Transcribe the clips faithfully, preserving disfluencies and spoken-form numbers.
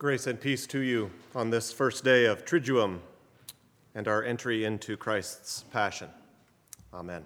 Grace and peace to you on this first day of Triduum and our entry into Christ's Passion. Amen.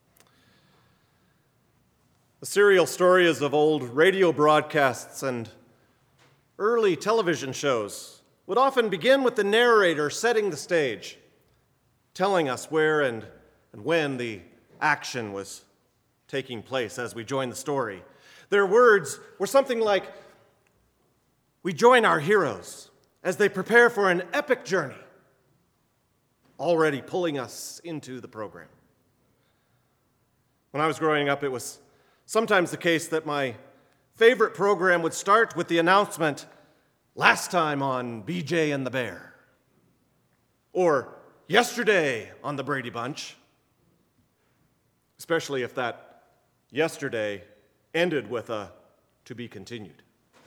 The serial stories of old radio broadcasts and early television shows would often begin with the narrator setting the stage, telling us where and, and when the action was taking place as we join the story. Their words were something like, "We join our heroes as they prepare for an epic journey," already pulling us into the program. When I was growing up, it was sometimes the case that my favorite program would start with the announcement, "Last time on B J and the Bear," or "Yesterday on the Brady Bunch," especially if that yesterday ended with a "to be continued."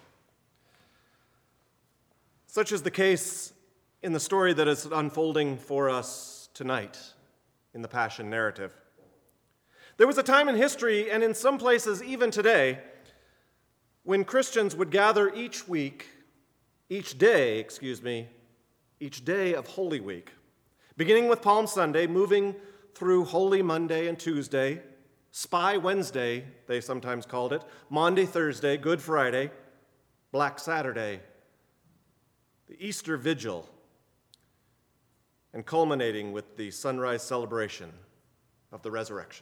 Such is the case in the story that is unfolding for us tonight in the Passion narrative. There was a time in history, and in some places even today, when Christians would gather each week, each day, excuse me, each day of Holy Week, beginning with Palm Sunday, moving through Holy Monday and Tuesday, Spy Wednesday, they sometimes called it, Maundy Thursday, Good Friday, Black Saturday, the Easter Vigil, and culminating with the sunrise celebration of the resurrection.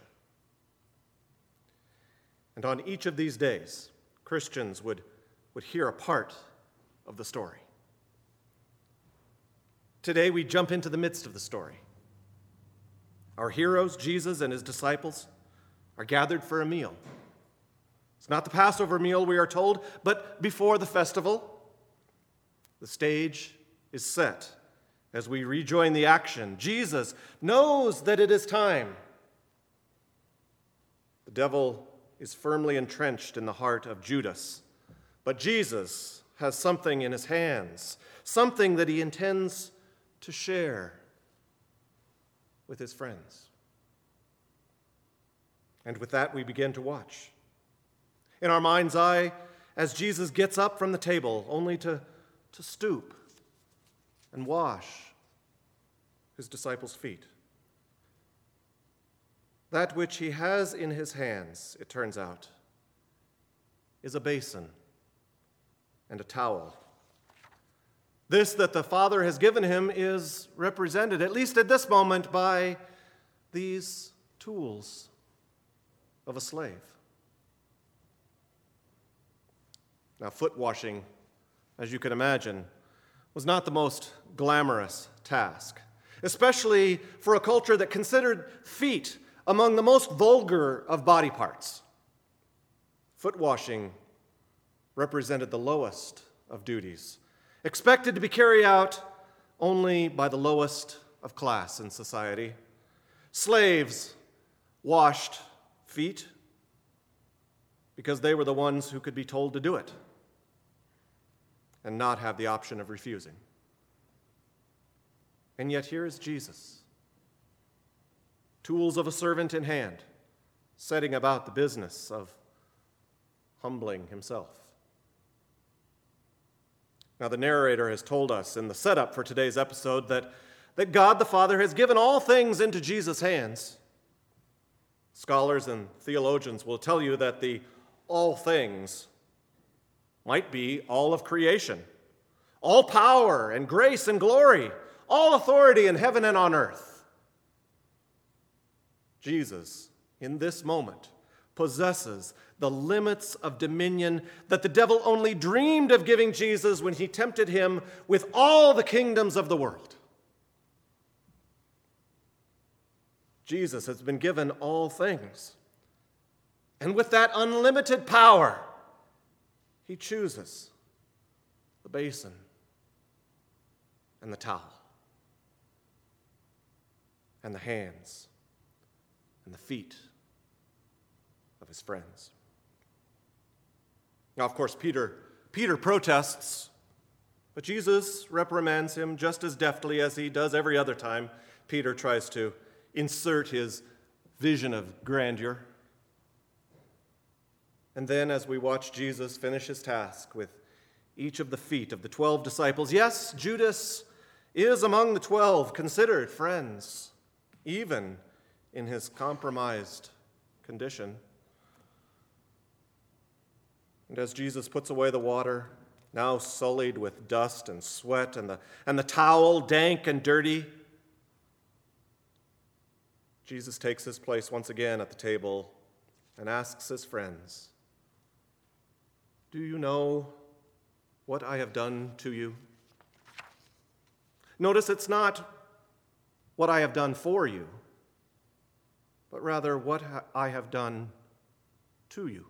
And on each of these days, Christians would, would hear a part of the story. Today, we jump into the midst of the story. Our heroes, Jesus and his disciples, are gathered for a meal. It's not the Passover meal, we are told, but before the festival. The stage is set as we rejoin the action. Jesus knows that it is time. The devil is firmly entrenched in the heart of Judas, but Jesus has something in his hands, something that he intends to share with his friends. And with that, we begin to watch. In our mind's eye, as Jesus gets up from the table, only to to stoop and wash his disciples' feet. That which he has in his hands, it turns out, is a basin and a towel. This that the Father has given him is represented, at least at this moment, by these tools of a slave. Now, foot washing, as you can imagine, was not the most glamorous task, especially for a culture that considered feet among the most vulgar of body parts. Foot washing represented the lowest of duties, expected to be carried out only by the lowest of class in society. Slaves washed feet because they were the ones who could be told to do it and not have the option of refusing. And yet here is Jesus, tools of a servant in hand, setting about the business of humbling himself. Now, the narrator has told us in the setup for today's episode that, that God the Father has given all things into Jesus' hands. Scholars and theologians will tell you that the all things might be all of creation, all power and grace and glory, all authority in heaven and on earth. Jesus, in this moment, possesses the limits of dominion that the devil only dreamed of giving Jesus when he tempted him with all the kingdoms of the world. Jesus has been given all things. And with that unlimited power, he chooses the basin and the towel and the hands and the feet of his friends. Now, of course, Peter, Peter protests, but Jesus reprimands him just as deftly as he does every other time Peter tries to insert his vision of grandeur. And then, as we watch Jesus finish his task with each of the feet of the twelve disciples. Yes, Judas is among the twelve, considered friends, even in his compromised condition. And as Jesus puts away the water, now sullied with dust and sweat, and the, and the towel dank and dirty, Jesus takes his place once again at the table and asks his friends, "Do you know what I have done to you?" Notice it's not what I have done for you, but rather what I have done to you.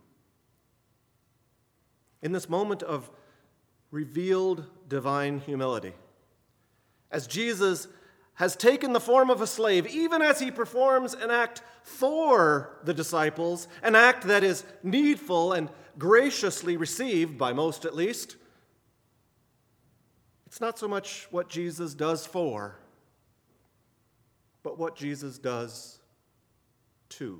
In this moment of revealed divine humility, as Jesus has taken the form of a slave, even as he performs an act for the disciples, an act that is needful and graciously received, by most at least, it's not so much what Jesus does for, but what Jesus does to.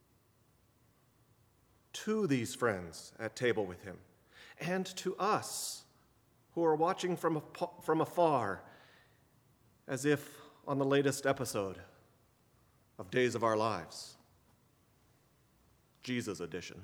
To these friends at table with him, and to us who are watching from, from afar, as if on the latest episode of Days of Our Lives, Jesus edition.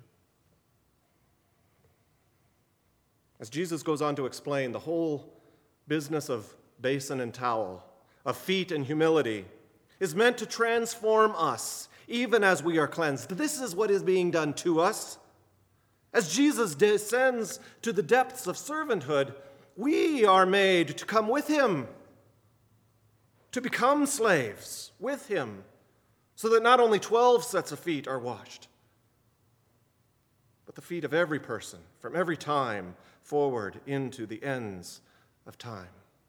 As Jesus goes on to explain, the whole business of basin and towel, of feet and humility, is meant to transform us, even as we are cleansed. This is what is being done to us. As Jesus descends to the depths of servanthood, we are made to come with him, to become slaves with him, so that not only twelve sets of feet are washed, but the feet of every person from every time forward into the ends of time.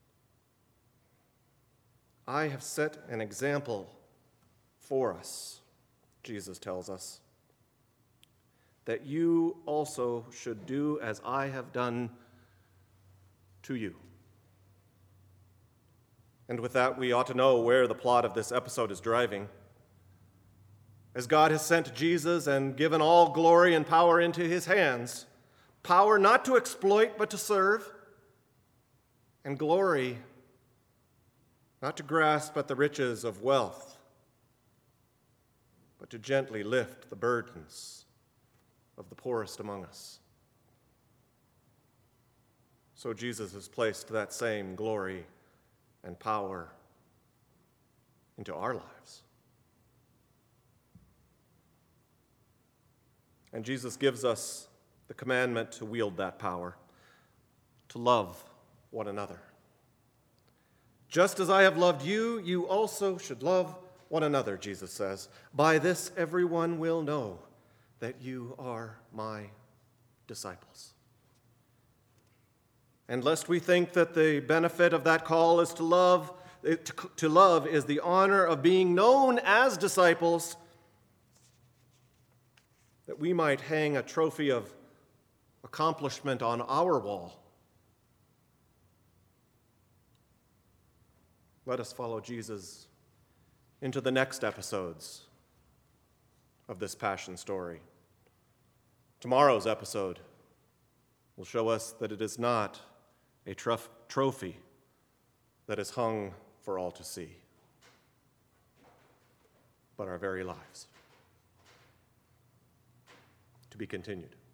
I have set an example for us, Jesus tells us, that you also should do as I have done to you. And with that, we ought to know where the plot of this episode is driving. As God has sent Jesus and given all glory and power into his hands, power not to exploit but to serve, and glory not to grasp at the riches of wealth, but to gently lift the burdens of the poorest among us. So Jesus has placed that same glory and power into our lives. And Jesus gives us the commandment to wield that power, to love one another. Just as I have loved you, you also should love one another, Jesus says. By this everyone will know that you are my disciples. And lest we think that the benefit of that call is to love, to love is the honor of being known as disciples, that we might hang a trophy of accomplishment on our wall. Let us follow Jesus into the next episodes of this Passion story. Tomorrow's episode will show us that it is not a trof- trophy that is hung for all to see, but our very lives. To be continued.